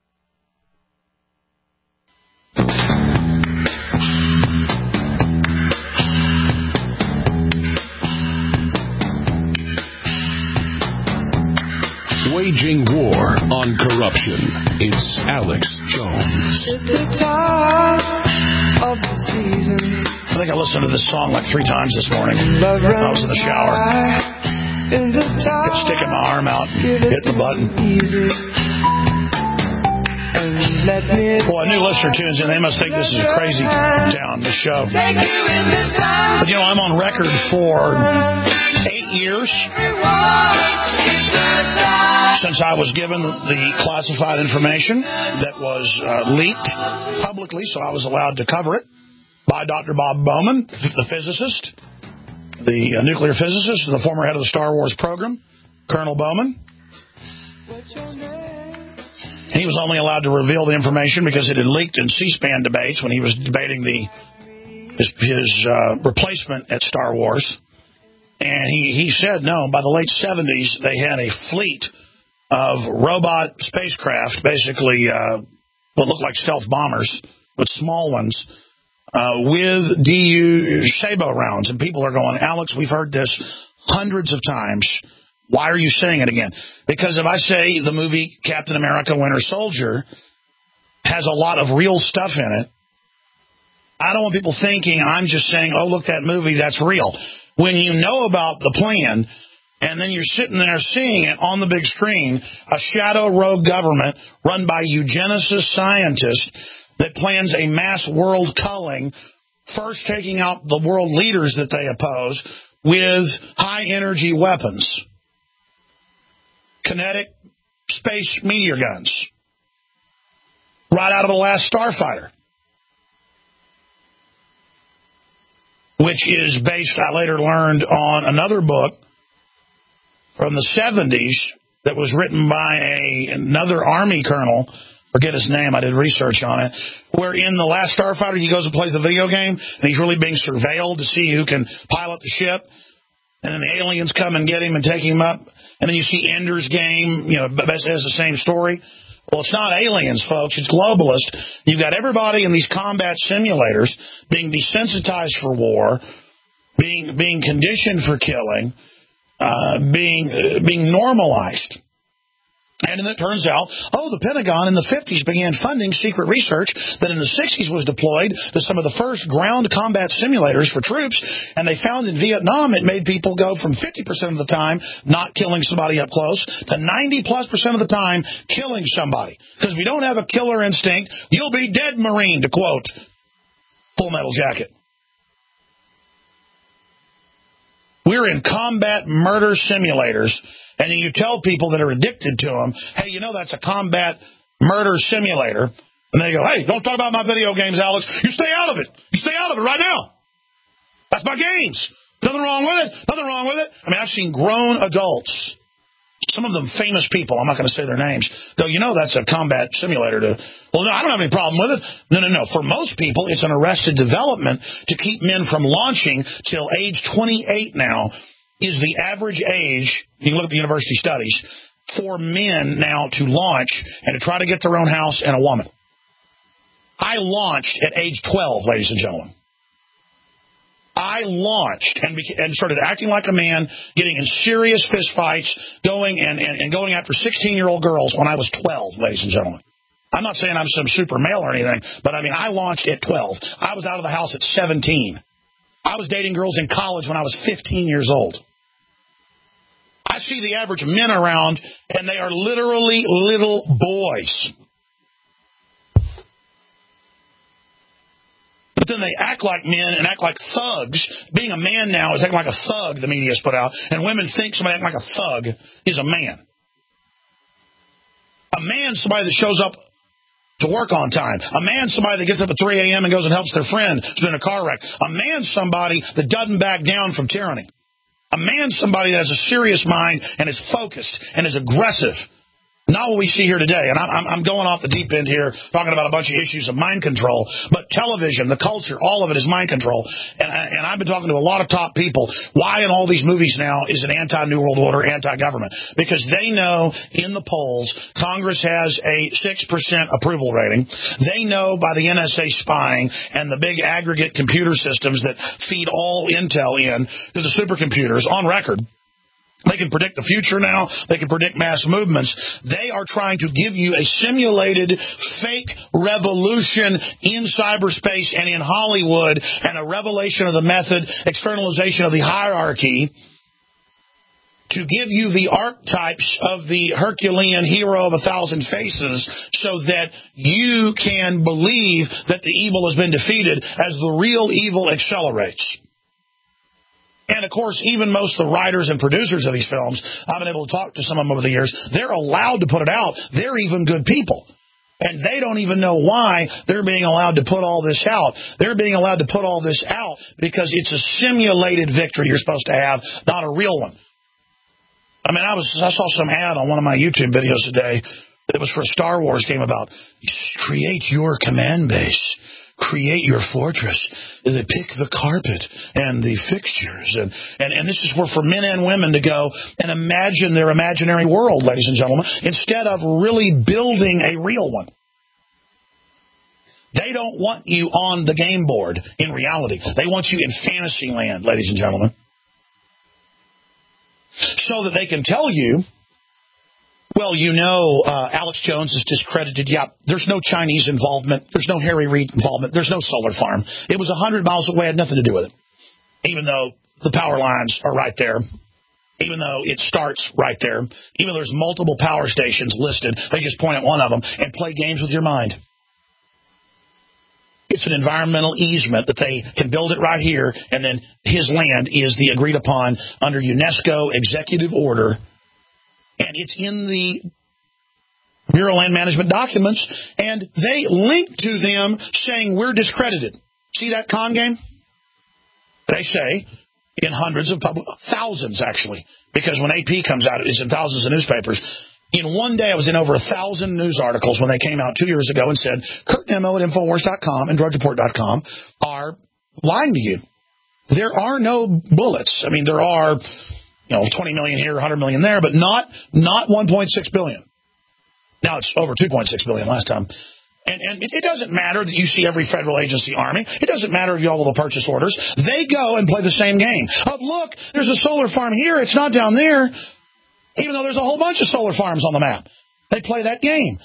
Waging war on corruption. It's Alex Jones. It's the time of the season. I think I listened to this song like three times this morning. I was in the shower. Kept sticking my arm out and hitting the button. Boy, a new listener tunes in. They must think this is a crazy town, this show. But, you know, I'm on record for eight years since I was given the classified information that was uh, leaked publicly, so I was allowed to cover it, by Doctor Bob Bowman, the physicist, the uh, nuclear physicist, and the former head of the Star Wars program, Colonel Bowman. He was only allowed to reveal the information because it had leaked in C-SPAN debates when he was debating the his, his uh, replacement at Star Wars. And he, he said, no, by the late seventies, they had a fleet of robot spacecraft, basically uh, what looked like stealth bombers, but small ones, uh, with D U Sabo rounds. And people are going, Alex, we've heard this hundreds of times. Why are you saying it again? Because if I say the movie Captain America Winter Soldier has a lot of real stuff in it, I don't want people thinking I'm just saying, oh, look, that movie, that's real. When you know about the plan, and then you're sitting there seeing it on the big screen, a shadow rogue government run by eugenicist scientists that plans a mass world culling, first taking out the world leaders that they oppose with high-energy weapons, kinetic space meteor guns, right out of the last Starfighter, which is based, I later learned, on another book from the seventies that was written by a, another Army colonel, forget his name, I did research on it, where in the last Starfighter he goes and plays the video game, and he's really being surveilled to see who can pilot the ship, and then the aliens come and get him and take him up, and then you see Ender's Game, you know, basically has the same story. Well, it's not aliens, folks. It's globalist. You've got everybody in these combat simulators being desensitized for war, being being conditioned for killing, uh, being uh, being normalized. And then it turns out, oh, the Pentagon in the fifties began funding secret research that in the sixties was deployed to some of the first ground combat simulators for troops, and they found in Vietnam it made people go from fifty percent of the time not killing somebody up close to ninety plus percent of the time killing somebody. Because if you don't have a killer instinct, you'll be dead, Marine, to quote Full Metal Jacket. We're in combat murder simulators. And then you tell people that are addicted to them, hey, you know that's a combat murder simulator. And they go, hey, don't talk about my video games, Alex. You stay out of it. You stay out of it right now. That's my games. Nothing wrong with it. Nothing wrong with it. I mean, I've seen grown adults, some of them famous people, I'm not going to say their names, go, you know that's a combat simulator. To, well, no, I don't have any problem with it. No, no, no. For most people, it's an arrested development to keep men from launching till age twenty-eight now. Is the average age, you can look at the university studies, for men now to launch and to try to get their own house and a woman. I launched at age twelve, ladies and gentlemen. I launched and, beca- and started acting like a man, getting in serious fist fights, going and, and, and going after sixteen-year-old girls when I was twelve, ladies and gentlemen. I'm not saying I'm some super male or anything, but I mean, I launched at twelve. I was out of the house at seventeen. I was dating girls in college when I was fifteen years old. I see the average men around, and they are literally little boys. But then they act like men and act like thugs. Being a man now is acting like a thug, the media has put out. And women think somebody acting like a thug is a man. A man is somebody that shows up to work on time. A man, somebody that gets up at three a.m. and goes and helps their friend who's been in a car wreck. A man, somebody that doesn't back down from tyranny. A man, somebody that has a serious mind and is focused and is aggressive. Not what we see here today. And I'm, I'm going off the deep end here, talking about a bunch of issues of mind control. But television, the culture, all of it is mind control. And, and I've been talking to a lot of top people. Why in all these movies now is it anti-New World Order, anti-government? Because they know in the polls, Congress has a six percent approval rating. They know by the N S A spying and the big aggregate computer systems that feed all intel in to the supercomputers on record. They can predict the future now. They can predict mass movements. They are trying to give you a simulated fake revolution in cyberspace and in Hollywood, and a revelation of the method, externalization of the hierarchy, to give you the archetypes of the Herculean hero of a thousand faces so that you can believe that the evil has been defeated as the real evil accelerates. And, of course, even most of the writers and producers of these films, I've been able to talk to some of them over the years, they're allowed to put it out. They're even good people. And they don't even know why they're being allowed to put all this out. They're being allowed to put all this out because it's a simulated victory you're supposed to have, not a real one. I mean, I was I saw some ad on one of my YouTube videos today that was for a Star Wars game about create your command base. Create your fortress. They pick the carpet and the fixtures. And, and, and this is where for men and women to go and imagine their imaginary world, ladies and gentlemen, instead of really building a real one. They don't want you on the game board in reality. They want you in fantasy land, ladies and gentlemen. So that they can tell you Well, you know, uh, Alex Jones is discredited. Yeah, there's no Chinese involvement. There's no Harry Reid involvement. There's no solar farm. It was one hundred miles away. Had nothing to do with it. Even though the power lines are right there. Even though it starts right there. Even though there's multiple power stations listed. They just point at one of them and play games with your mind. It's an environmental easement that they can build it right here, and then his land is the agreed upon under UNESCO executive order. And it's in the Bureau of Land Management documents, and they link to them saying we're discredited. See that con game? They say in hundreds of public, thousands actually, because when A P comes out, it's in thousands of newspapers. In one day, I was in over a thousand news articles when they came out two years ago and said, Kurt Nemo at Infowars dot com and Drudge Report dot com are lying to you. There are no bullets. I mean, there are... You know, twenty million here, one hundred million there, but not not one point six billion. Now it's over two point six billion last time. And, and it, it doesn't matter that you see every federal agency army. It doesn't matter if you have all the purchase orders. They go and play the same game. Of, look, there's a solar farm here. It's not down there. Even though there's a whole bunch of solar farms on the map. They play that game.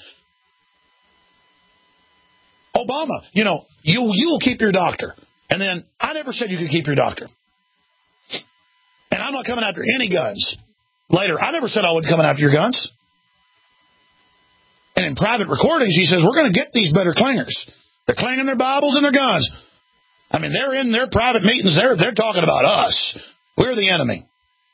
Obama, you know, you you'll keep your doctor. And then I never said you could keep your doctor. And I'm not coming after any guns. Later, I never said I would come after your guns. And in private recordings, he says, we're going to get these better clingers. They're clanging their Bibles and their guns. I mean, they're in their private meetings. They're, they're talking about us. We're the enemy.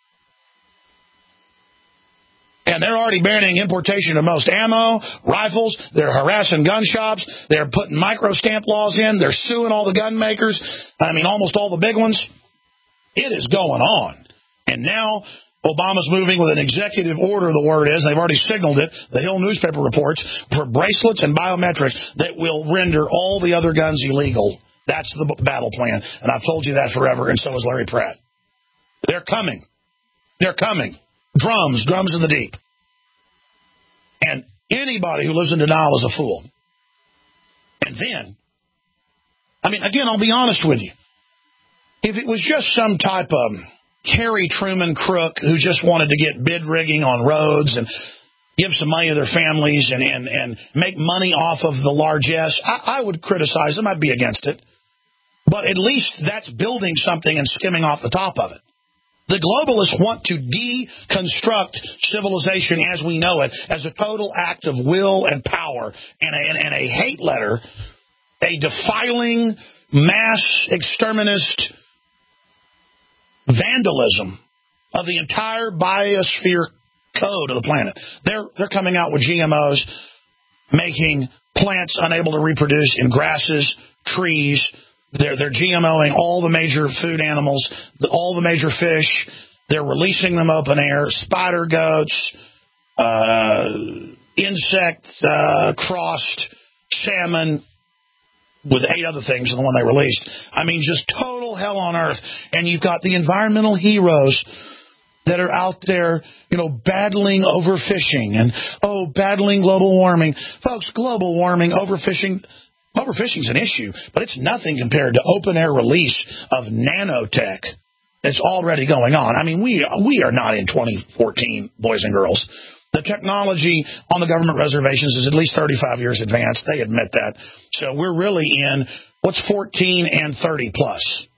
And they're already banning importation of most ammo, rifles. They're harassing gun shops. They're putting micro-stamp laws in. They're suing all the gun makers. I mean, almost all the big ones. It is going on. And now Obama's moving with an executive order, the word is. They've already signaled it. The Hill newspaper reports for bracelets and biometrics that will render all the other guns illegal. That's the battle plan. And I've told you that forever, and so is Larry Pratt. They're coming. They're coming. Drums, drums in the deep. And anybody who lives in denial is a fool. And then, I mean, again, I'll be honest with you. If it was just some type of Harry Truman crook who just wanted to get bid rigging on roads and give some money to their families and, and, and make money off of the largesse, I, I would criticize them. I'd be against it. But at least that's building something and skimming off the top of it. The globalists want to deconstruct civilization as we know it as a total act of will and power and a, and, and a hate letter, a defiling, mass exterminist vandalism of the entire biosphere code of the planet. They're they're coming out with G M Os, making plants unable to reproduce in grasses, trees. They're they're GMOing all the major food animals, the, all the major fish. They're releasing them open air. Spider goats, uh, insect uh, crossed salmon. With eight other things than the one they released. I mean, just total hell on earth. And you've got the environmental heroes that are out there, you know, battling overfishing and, oh, battling global warming. Folks, global warming, overfishing, overfishing is an issue, but it's nothing compared to open-air release of nanotech that's already going on. I mean, we we are not in twenty fourteen, boys and girls. The technology on the government reservations is at least thirty-five years advanced. They admit that. So we're really in what's fourteen and thirty plus.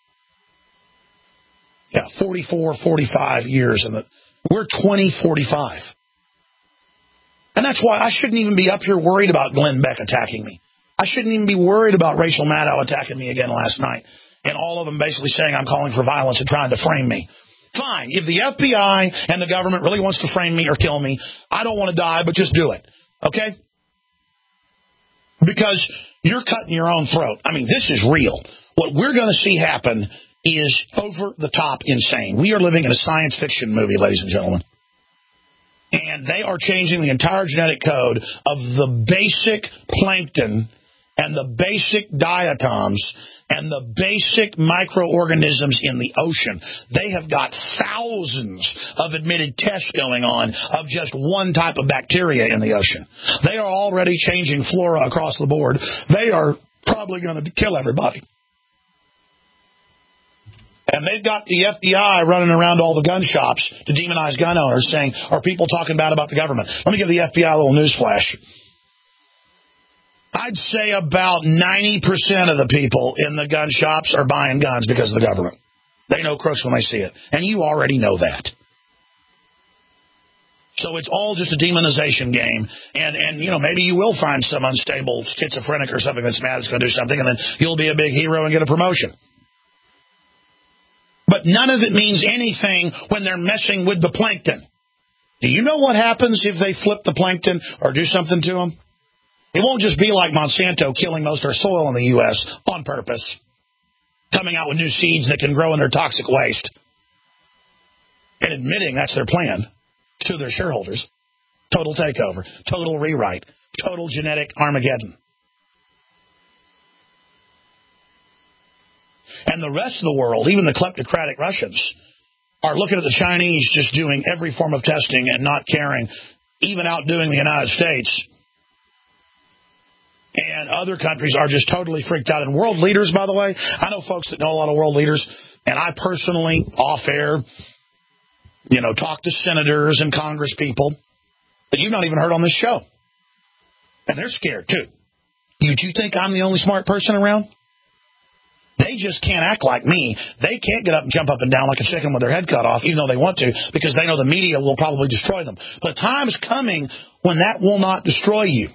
Yeah, forty-four, forty-five years. And we're twenty forty-five. And that's why I shouldn't even be up here worried about Glenn Beck attacking me. I shouldn't even be worried about Rachel Maddow attacking me again last night. And all of them basically saying I'm calling for violence and trying to frame me. Fine. If the F B I and the government really wants to frame me or kill me, I don't want to die, but just do it. Okay? Because you're cutting your own throat. I mean, this is real. What we're going to see happen is over-the-top insane. We are living in a science fiction movie, ladies and gentlemen. And they are changing the entire genetic code of the basic plankton and the basic diatoms and the basic microorganisms in the ocean. They have got thousands of admitted tests going on of just one type of bacteria in the ocean. They are already changing flora across the board. They are probably going to kill everybody. And they've got the F B I running around all the gun shops to demonize gun owners, saying, are people talking bad about the government? Let me give the F B I a little news flash. I'd say about ninety percent of the people in the gun shops are buying guns because of the government. They know crooks when they see it. And you already know that. So it's all just a demonization game. And, and you know, maybe you will find some unstable schizophrenic or something that's mad that's going to do something, and then you'll be a big hero and get a promotion. But none of it means anything when they're messing with the plankton. Do you know what happens if they flip the plankton or do something to them? It won't just be like Monsanto killing most of our soil in the U S on purpose, coming out with new seeds that can grow in their toxic waste, and admitting that's their plan to their shareholders. Total takeover, total rewrite, total genetic Armageddon. And the rest of the world, even the kleptocratic Russians, are looking at the Chinese just doing every form of testing and not caring, even outdoing the United States. And other countries are just totally freaked out. And world leaders, by the way, I know folks that know a lot of world leaders, and I personally, off-air, you know, talk to senators and Congress people that you've not even heard on this show. And they're scared, too. You, do you think I'm the only smart person around? They just can't act like me. They can't get up and jump up and down like a chicken with their head cut off, even though they want to, because they know the media will probably destroy them. But a time is coming when that will not destroy you.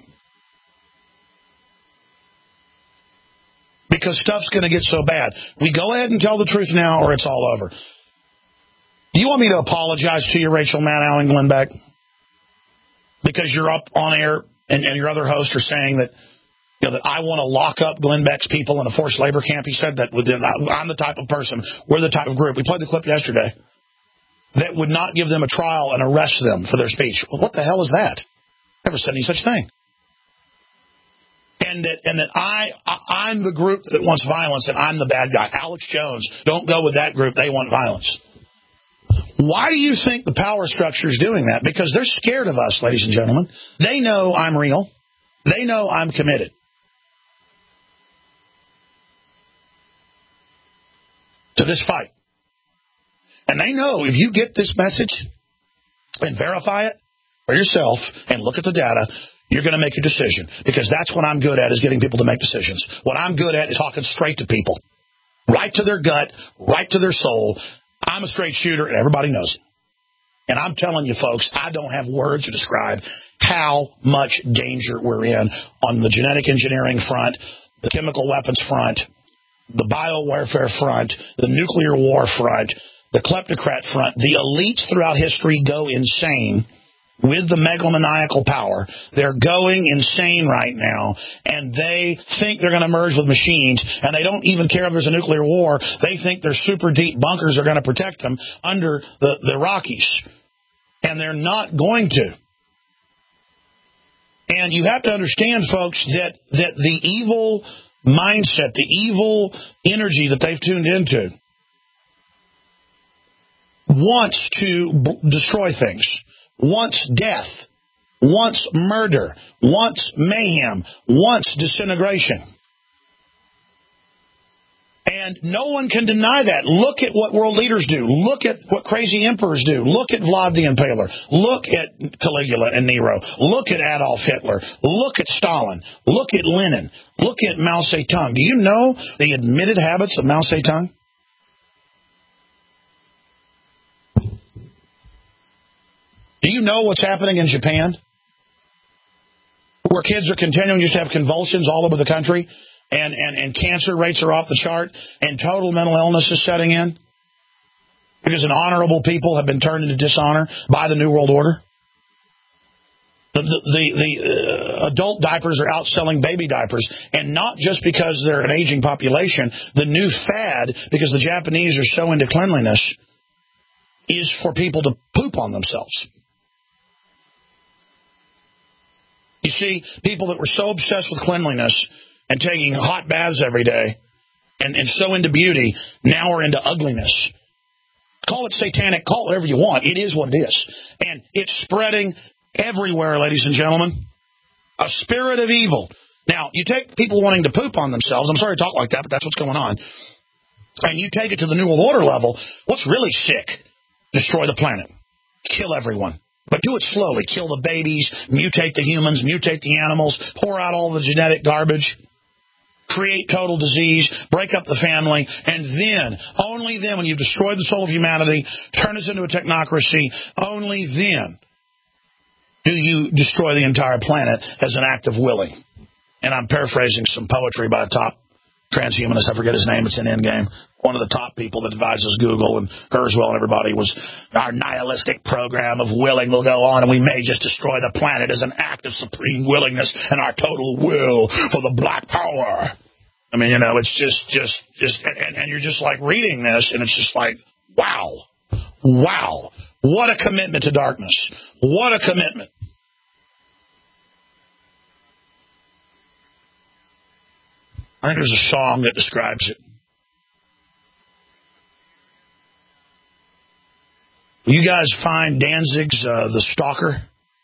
Because stuff's going to get so bad. We go ahead and tell the truth now, or it's all over. Do you want me to apologize to you, Rachel Maddow and Glenn Beck? Because you're up on air and, and your other hosts are saying that, you know, that I want to lock up Glenn Beck's people in a forced labor camp. He said that within, I'm the type of person, we're the type of group. We played the clip yesterday that would not give them a trial and arrest them for their speech. Well, what the hell is that? Never said any such thing. And that, and that I, I, I'm the group that wants violence, and I'm the bad guy. Alex Jones, don't go with that group. They want violence. Why do you think the power structure is doing that? Because they're scared of us, ladies and gentlemen. They know I'm real. They know I'm committed to this fight. And they know if you get this message and verify it for yourself and look at the data, you're going to make a decision, because that's what I'm good at, is getting people to make decisions. What I'm good at is talking straight to people, right to their gut, right to their soul. I'm a straight shooter, and everybody knows it. And I'm telling you, folks, I don't have words to describe how much danger we're in on the genetic engineering front, the chemical weapons front, the biowarfare front, the nuclear war front, the kleptocrat front. The elites throughout history go insane with the megalomaniacal power. They're going insane right now, and they think they're going to merge with machines, and they don't even care if there's a nuclear war. They think their super deep bunkers are going to protect them under the, the Rockies, and they're not going to. And you have to understand, folks, that, that the evil mindset, the evil energy that they've tuned into wants to b- destroy things. Wants death, wants murder, wants mayhem, wants disintegration. And no one can deny that. Look at what world leaders do. Look at what crazy emperors do. Look at Vlad the Impaler. Look at Caligula and Nero. Look at Adolf Hitler. Look at Stalin. Look at Lenin. Look at Mao Zedong. Do you know the admitted habits of Mao Zedong? Do you know what's happening in Japan, where kids are continuing just to have convulsions all over the country, and, and, and cancer rates are off the chart, and total mental illness is setting in because an honorable people have been turned into dishonor by the New World Order? The, the, the, the uh, adult diapers are outselling baby diapers, and not just because they're an aging population. The new fad, because the Japanese are so into cleanliness, is for people to poop on themselves. You see, people that were so obsessed with cleanliness and taking hot baths every day and, and so into beauty now are into ugliness. Call it satanic, call it whatever you want. It is what it is. And it's spreading everywhere, ladies and gentlemen. A spirit of evil. Now, you take people wanting to poop on themselves. I'm sorry to talk like that, but that's what's going on. and you take it to the New World Order level, what's really sick? Destroy the planet. Kill everyone. But do it slowly. Kill the babies, mutate the humans, mutate the animals, pour out all the genetic garbage, create total disease, break up the family, and then, only then, when you've destroyed the soul of humanity, turn us into a technocracy, only then do you destroy the entire planet as an act of willing. And I'm paraphrasing some poetry by a top transhumanist. I forget his name. It's in Endgame. One of the top people that advises Google and Kurzweil and everybody was, our nihilistic program of willing will go on, and we may just destroy the planet as an act of supreme willingness and our total will for the black power. I mean, you know, it's just, just, just, and, and you're just like reading this, and it's just like, wow, wow, what a commitment to darkness. What a commitment. I think there's a song that describes it. Will you guys find Danzig's uh, The Stalker?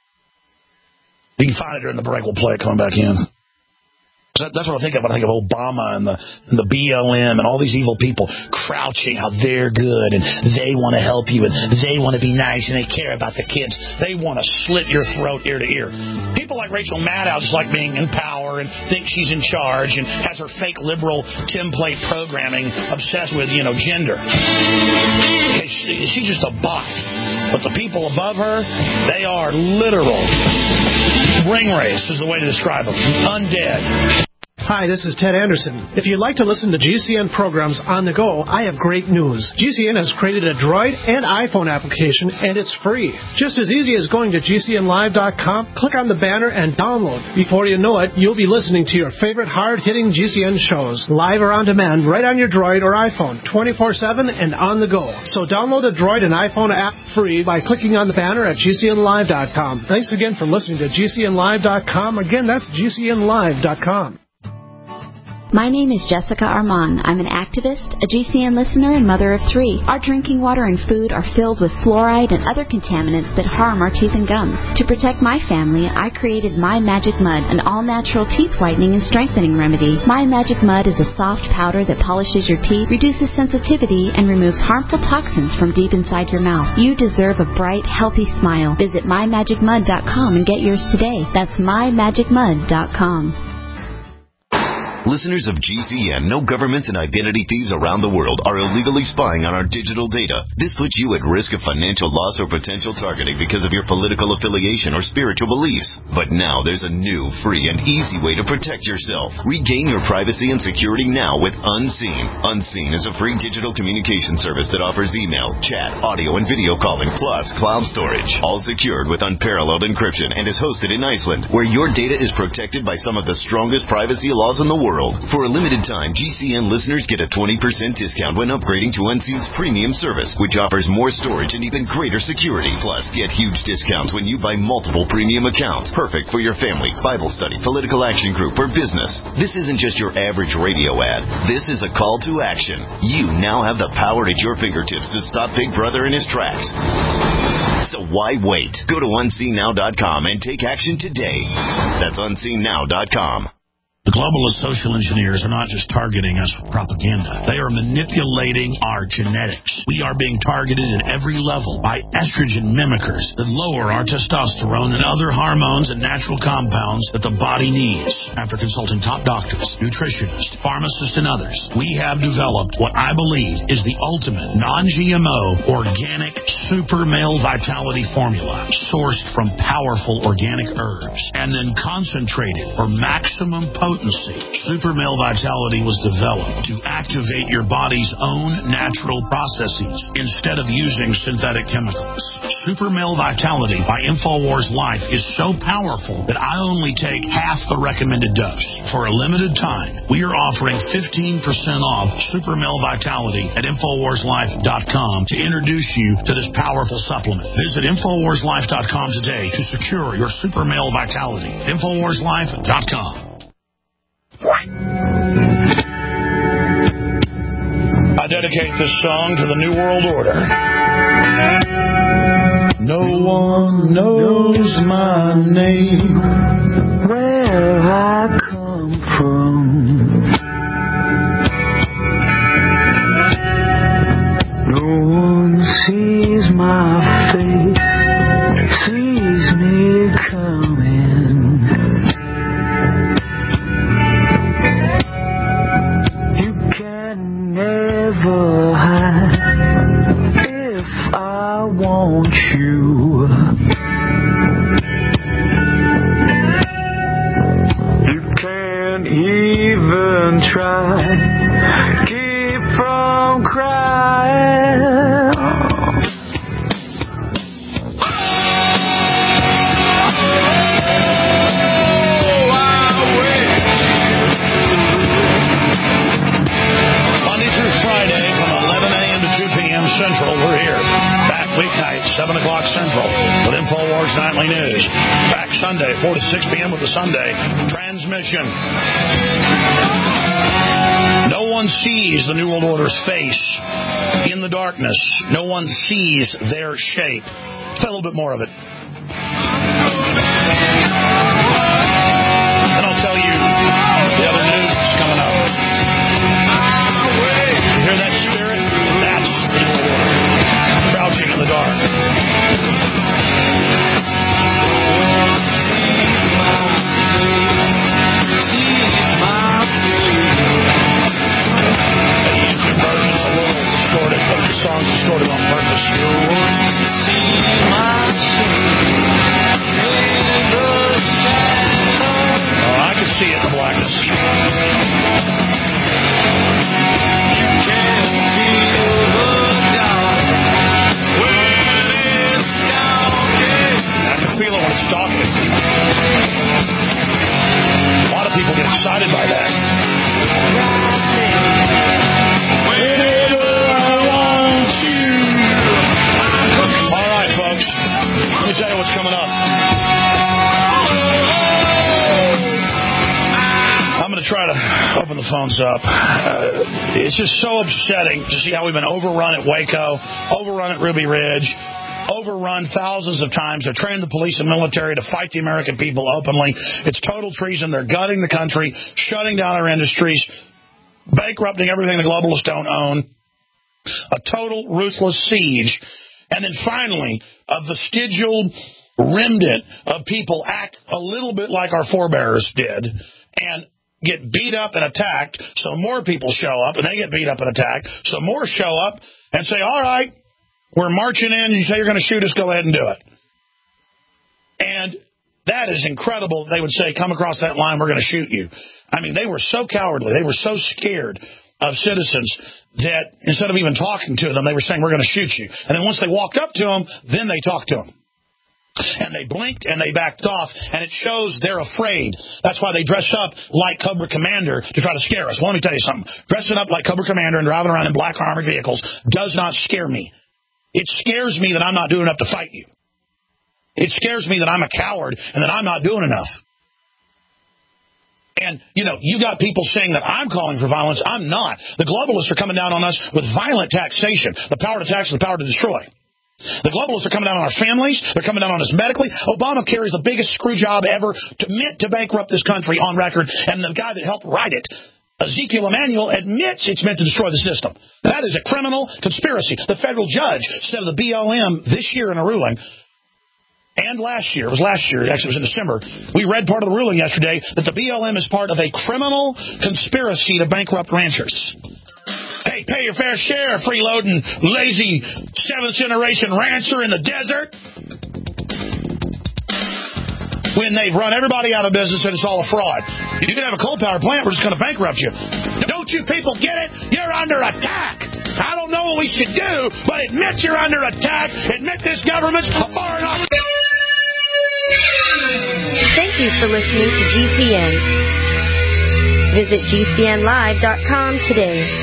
You can find it during the break. We'll play it coming back in. That's what I think of when I think of Obama and the and the B L M and all these evil people crouching, how they're good and they want to help you and they want to be nice and they care about the kids. They want to slit your throat ear to ear. People like Rachel Maddow just like being in power and think she's in charge and has her fake liberal template programming obsessed with, you know, gender. Okay, she, she's just a bot. But the people above her, they are literal. Ring race is the way to describe them. Undead. Hi, this is Ted Anderson. If you'd like to listen to G C N programs on the go, I have great news. G C N has created a Droid and iPhone application, and it's free. Just as easy as going to G C N live dot com, click on the banner, and download. Before you know it, you'll be listening to your favorite hard-hitting G C N shows, live or on demand, right on your Droid or iPhone, twenty-four seven and on the go. So download the Droid and iPhone app free by clicking on the banner at G C N live dot com. Thanks again for listening to G C N live dot com. Again, that's G C N live dot com. My name is Jessica Armand. I'm an activist, a G C N listener, and mother of three. Our drinking water and food are filled with fluoride and other contaminants that harm our teeth and gums. To protect my family, I created My Magic Mud, an all-natural teeth whitening and strengthening remedy. My Magic Mud is a soft powder that polishes your teeth, reduces sensitivity, and removes harmful toxins from deep inside your mouth. You deserve a bright, healthy smile. Visit my magic mud dot com and get yours today. That's my magic mud dot com. Listeners of G C N know governments and identity thieves around the world are illegally spying on our digital data. This puts you at risk of financial loss or potential targeting because of your political affiliation or spiritual beliefs. But now there's a new, free, and easy way to protect yourself. Regain your privacy and security now with Unseen. Unseen is a free digital communication service that offers email, chat, audio, and video calling, plus cloud storage. All secured with unparalleled encryption and is hosted in Iceland, where your data is protected by some of the strongest privacy laws in the world. For a limited time, G C N listeners get a twenty percent discount when upgrading to Unseen's premium service, which offers more storage and even greater security. Plus, get huge discounts when you buy multiple premium accounts. Perfect for your family, Bible study, political action group, or business. This isn't just your average radio ad. This is a call to action. You now have the power at your fingertips to stop Big Brother in his tracks. So why wait? Go to unseen now dot com and take action today. That's unseen now dot com. The globalist social engineers are not just targeting us with propaganda. They are manipulating our genetics. We are being targeted at every level by estrogen mimickers that lower our testosterone and other hormones and natural compounds that the body needs. After consulting top doctors, nutritionists, pharmacists, and others, we have developed what I believe is the ultimate non-G M O organic super male vitality formula sourced from powerful organic herbs and then concentrated for maximum potency. Super Male Vitality was developed to activate your body's own natural processes instead of using synthetic chemicals. Super Male Vitality by InfoWars Life is so powerful that I only take half the recommended dose. For a limited time, we are offering fifteen percent off Super Male Vitality at infowars life dot com to introduce you to this powerful supplement. Visit infowars life dot com today to secure your Super Male Vitality. infowars life dot com. I dedicate this song to the New World Order. No one knows my name, where I come from. never hide if I want you. You can't even try. Keep from crying. Central, we're here. Back weeknight, seven o'clock Central, with InfoWars Nightly News. Back Sunday, four to six p.m. with the Sunday transmission. No one sees the New World Order's face in the darkness. No one sees their shape. Let's play a little bit more of it. Then I'll tell you the other news that's coming up. You hear that spirit? That's the New World Order. Crouching in the dark. The YouTube version's a little distorted, but the song's distorted on purpose. Oh, I can see it in the blackness. Feel it when it's talking. A lot of people get excited by that. Whenever I want you. All right, folks. Let me tell you what's coming up. I'm going to try to open the phones up. Uh, it's just so upsetting to see how we've been overrun at Waco, overrun at Ruby Ridge, overrun thousands of times. They're training the police and military to fight the American people openly. It's total treason. They're gutting the country, shutting down our industries, bankrupting everything the globalists don't own. A total ruthless siege. And then finally, a vestigial remnant of people act a little bit like our forebears did and get beat up and attacked. So more people show up and they get beat up and attacked. So more show up and say, all right, we're marching in, you say you're going to shoot us, go ahead and do it. And that is incredible. They would say, come across that line, we're going to shoot you. I mean, they were so cowardly. They were so scared of citizens that instead of even talking to them, they were saying, we're going to shoot you. And then once they walked up to them, then they talked to them. And they blinked and they backed off, and it shows they're afraid. That's why they dress up like Cobra Commander to try to scare us. Well, let me tell you something. Dressing up like Cobra Commander and driving around in black armored vehicles does not scare me. It scares me that I'm not doing enough to fight you. It scares me that I'm a coward and that I'm not doing enough. And, you know, you got people saying that I'm calling for violence. I'm not. The globalists are coming down on us with violent taxation. The power to tax is the power to destroy. The globalists are coming down on our families. They're coming down on us medically. Obamacare is the biggest screw job ever to, meant to bankrupt this country on record. And the guy that helped write it, Ezekiel Emanuel, admits it's meant to destroy the system. That is a criminal conspiracy. The federal judge said of the B L M this year in a ruling, and last year, it was last year, actually it was in December, we read part of the ruling yesterday that the B L M is part of a criminal conspiracy to bankrupt ranchers. Hey, pay your fair share, freeloading, lazy, seventh-generation rancher in the desert. When they've run everybody out of business and it's all a fraud. You can have a coal power plant, we're just going to bankrupt you. Don't you people get it? You're under attack. I don't know what we should do, but admit you're under attack. Admit this government's far enough. Thank you for listening to G C N. Visit G C N live dot com today.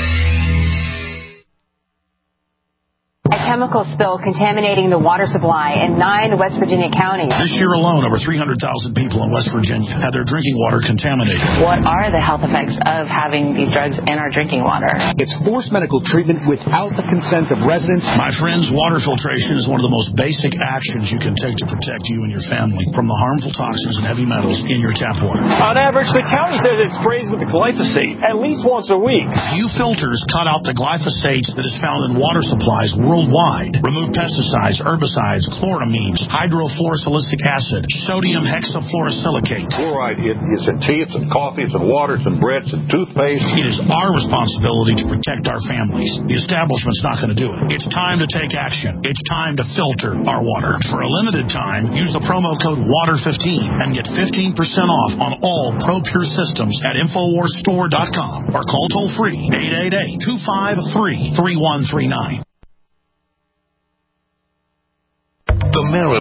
A chemical spill contaminating the water supply in nine West Virginia counties. This year alone, over three hundred thousand people in West Virginia had their drinking water contaminated. What are the health effects of having these drugs in our drinking water? It's forced medical treatment without the consent of residents. My friends, water filtration is one of the most basic actions you can take to protect you and your family from the harmful toxins and heavy metals in your tap water. On average, the county says it sprays with the glyphosate at least once a week. Few filters cut out the glyphosate that is found in water supplies worldwide. worldwide. Remove pesticides, herbicides, chloramines, hydrofluorosilicic acid, sodium hexafluorosilicate. Fluoride it is in tea, it's in coffee, it's in water, it's in bread, it's in toothpaste. It is our responsibility to protect our families. The establishment's not going to do it. It's time to take action. It's time to filter our water. For a limited time, use the promo code water fifteen and get fifteen percent off on all ProPure systems at infowars store dot com or call toll-free eight eight eight, two five three, three one three nine. The Maryland